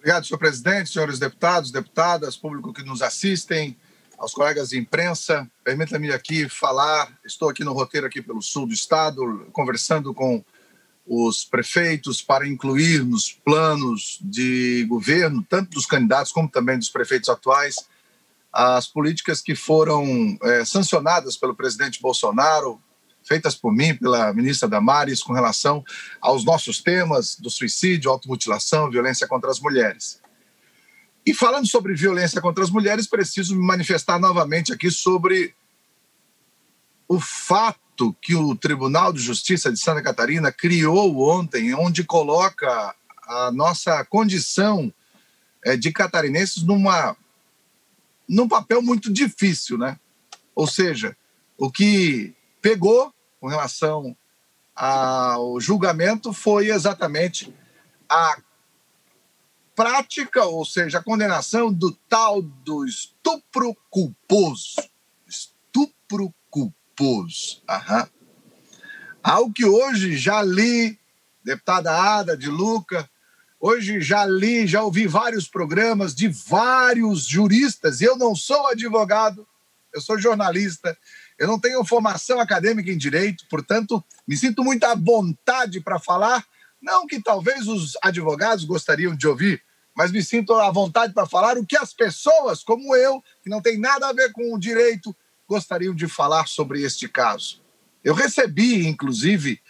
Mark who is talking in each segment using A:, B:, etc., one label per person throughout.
A: Obrigado, senhor presidente, senhores deputados, deputadas, público que nos assistem, aos colegas de imprensa. Permita-me aqui falar, estou aqui no roteiro aqui pelo sul do estado, conversando com os prefeitos para incluir nos planos de governo, tanto dos candidatos como também dos prefeitos atuais, as políticas que foram sancionadas pelo presidente Bolsonaro, feitas por mim, pela ministra Damares, com relação aos nossos temas do suicídio, automutilação, violência contra as mulheres. E falando sobre violência contra as mulheres, preciso me manifestar novamente aqui sobre o fato que o Tribunal de Justiça de Santa Catarina criou ontem, onde coloca a nossa condição de catarinenses num papel muito difícil, né? Ou seja, o que pegou com relação ao julgamento foi exatamente a prática, ou seja, a condenação do tal do estupro culposo. Estupro culposo. Algo que hoje já li, deputada Ada de Luca, hoje já ouvi vários programas de vários juristas, e eu não sou advogado, eu sou jornalista, eu não tenho formação acadêmica em direito, portanto, me sinto muito à vontade para falar, não que talvez os advogados gostariam de ouvir, mas me sinto à vontade para falar o que as pessoas, como eu, que não tem nada a ver com o direito, gostariam de falar sobre este caso. Eu recebi, inclusive,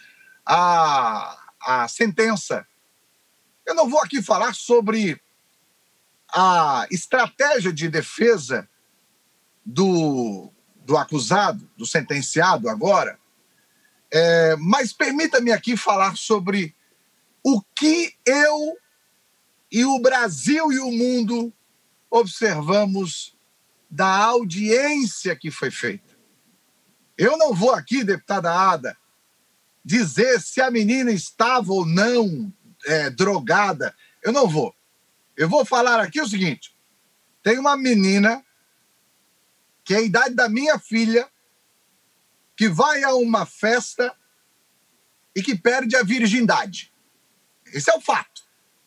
A: a sentença. Eu não vou aqui falar sobre a estratégia de defesa do acusado, do sentenciado agora, mas permita-me aqui falar sobre o que eu e o Brasil e o mundo observamos da audiência que foi feita. Eu não vou aqui, deputada Ada, dizer se a menina estava ou não drogada. Eu não vou. Eu vou falar aqui o seguinte: tem uma menina que é a idade da minha filha, que vai a uma festa e que perde a virgindade. Esse é o fato.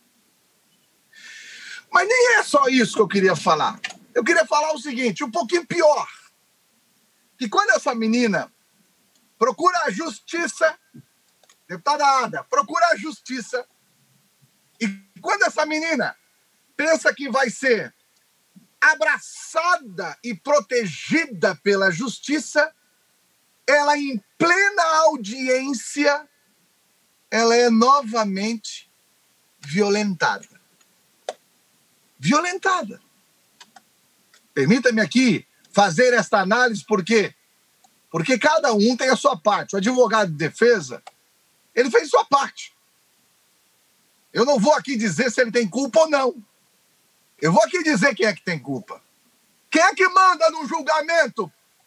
A: Mas nem é só isso que eu queria falar. Eu queria falar o seguinte, um pouquinho pior. Que quando essa menina procura a justiça, deputada Ada, procura a justiça, e quando essa menina pensa que vai ser abraçada e protegida pela justiça, ela, em plena audiência, ela é novamente violentada. Violentada. Permita-me aqui fazer esta análise, porque cada um tem a sua parte. O advogado de defesa, ele fez sua parte. Eu não vou aqui dizer se ele tem culpa ou não. Eu vou aqui dizer quem é que tem culpa. Quem é que manda num julgamento?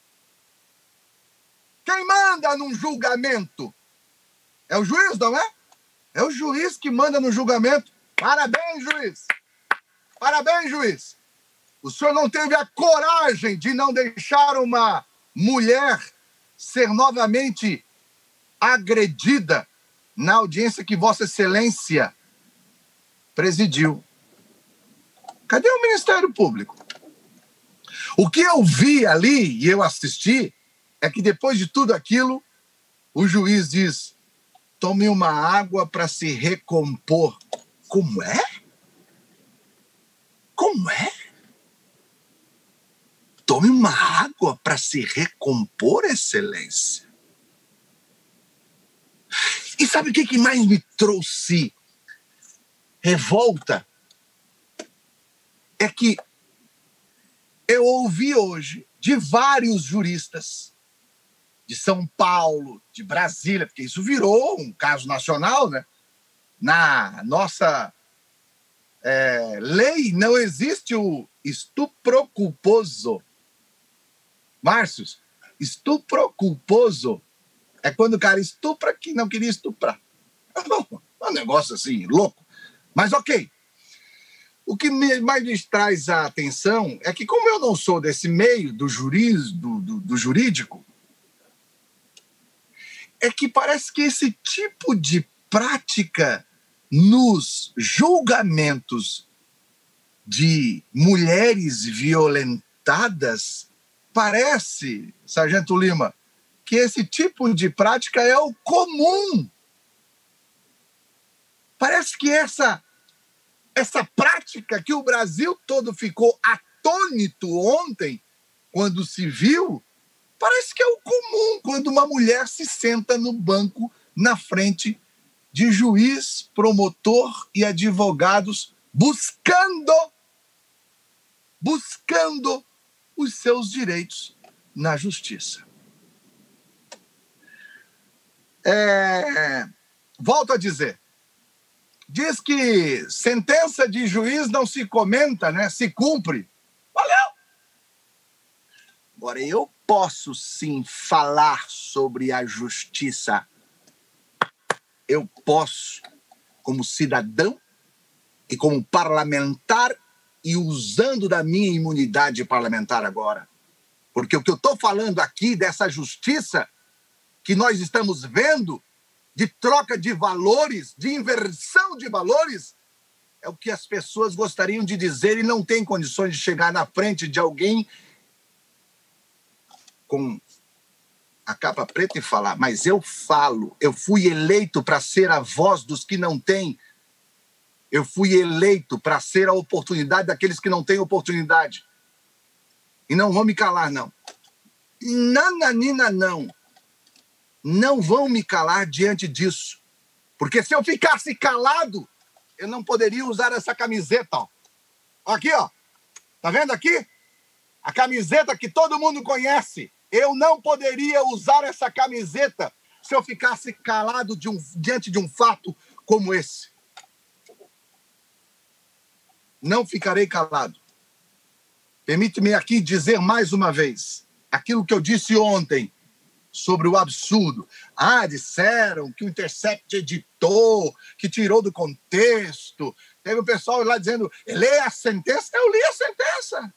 A: Quem manda num julgamento? É o juiz, não é? É o juiz que manda no julgamento. Parabéns, juiz. Parabéns, juiz. O senhor não teve a coragem de não deixar uma mulher ser novamente agredida na audiência que Vossa Excelência presidiu. Cadê o Ministério Público? O que eu vi ali e eu assisti é que depois de tudo aquilo, o juiz diz: tome uma água para se recompor. Como é? Como é? Tome uma água para se recompor, Excelência. E sabe o que mais me trouxe revolta? É que eu ouvi hoje de vários juristas de São Paulo, de Brasília, porque isso virou um caso nacional, né? Na nossa lei não existe o estupro culposo. Márcios, estupro culposo é quando o cara estupra que não queria estuprar. É um negócio assim, louco. Mas ok. O que mais me traz a atenção é que, como eu não sou desse meio do jurídico, é que parece que esse tipo de prática nos julgamentos de mulheres violentadas, parece, Sargento Lima, que esse tipo de prática é o comum. Parece que essa prática que o Brasil todo ficou atônito ontem, quando se viu, parece que é o comum quando uma mulher se senta no banco na frente de juiz, promotor e advogados buscando os seus direitos na justiça. Volto a dizer, diz que sentença de juiz não se comenta, né? Se cumpre. Valeu! Agora, eu posso sim falar sobre a justiça. Eu posso, como cidadão e como parlamentar, e usando da minha imunidade parlamentar agora. Porque o que eu estou falando aqui dessa justiça que nós estamos vendo, de troca de valores, de inversão de valores, é o que as pessoas gostariam de dizer e não têm condições de chegar na frente de alguém com a capa preta e falar, mas eu falo, eu fui eleito para ser a voz dos que não têm, eu fui eleito para ser a oportunidade daqueles que não têm oportunidade. E não vão me calar, não. Nananina, não. Não vão me calar diante disso. Porque se eu ficasse calado, eu não poderia usar essa camiseta, ó. Aqui, ó. Tá vendo aqui? A camiseta que todo mundo conhece. Eu não poderia usar essa camiseta se eu ficasse calado diante de um fato como esse. Não ficarei calado. Permite-me aqui dizer mais uma vez aquilo que eu disse ontem sobre o absurdo. Disseram que o Intercept editou, que tirou do contexto. Teve o pessoal lá dizendo, lê a sentença. Eu li a sentença.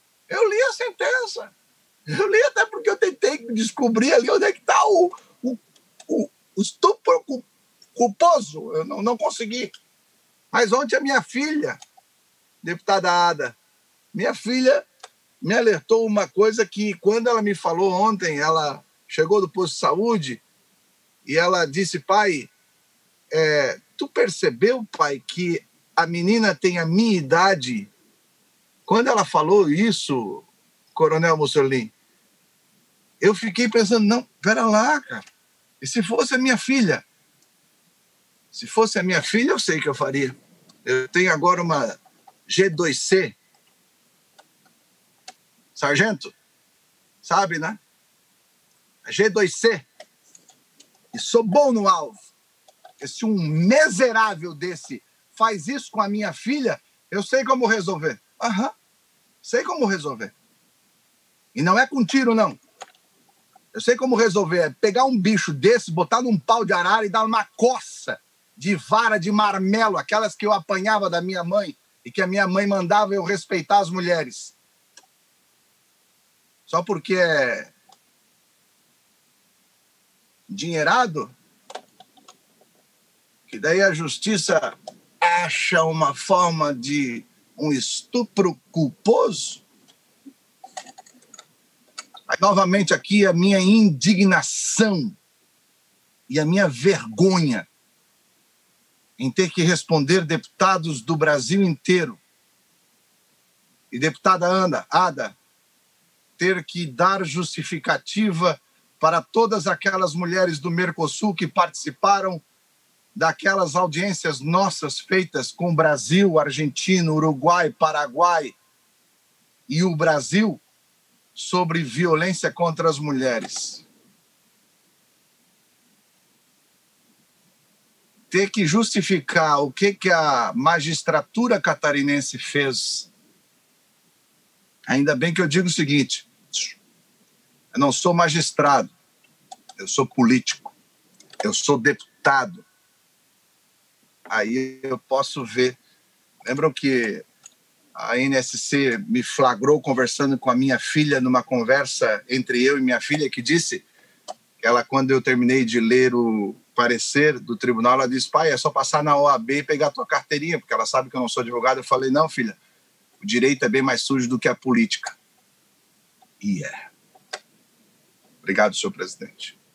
A: Eu li até porque eu tentei descobrir ali onde é que está o estupro culposo. Eu não consegui. Mas ontem a minha filha, deputada Ada, minha filha me alertou uma coisa que, quando ela me falou ontem, ela chegou do posto de saúde e ela disse, pai, tu percebeu, pai, que a menina tem a minha idade? Quando ela falou isso, Coronel Mussolini, eu fiquei pensando, não, pera lá, cara. E se fosse a minha filha? Se fosse a minha filha, eu sei que eu faria. Eu tenho agora uma G2C. Sargento, sabe, né? A G2C. E sou bom no alvo. E se um miserável desse faz isso com a minha filha, eu sei como resolver. Sei como resolver. E não é com tiro, não. Eu sei como resolver. É pegar um bicho desse, botar num pau de arara e dar uma coça de vara de marmelo, aquelas que eu apanhava da minha mãe e que a minha mãe mandava eu respeitar as mulheres. Só porque é endinheirado, que daí a justiça acha uma forma de um estupro culposo. Aí, novamente, aqui a minha indignação e a minha vergonha em ter que responder deputados do Brasil inteiro. E deputada Ada, ter que dar justificativa para todas aquelas mulheres do Mercosul que participaram daquelas audiências nossas feitas com Brasil, Argentina, Uruguai, Paraguai e o Brasil sobre violência contra as mulheres. Ter que justificar o que a magistratura catarinense fez. Ainda bem que eu digo o seguinte, eu não sou magistrado, eu sou político, eu sou deputado. Aí eu posso ver. Lembram que a NSC me flagrou conversando com a minha filha numa conversa entre eu e minha filha, que disse que ela, quando eu terminei de ler o parecer do tribunal, ela disse, pai, é só passar na OAB e pegar a tua carteirinha, porque ela sabe que eu não sou advogado. Eu falei, não, filha, O direito é bem mais sujo do que a política. E é. Obrigado, senhor presidente.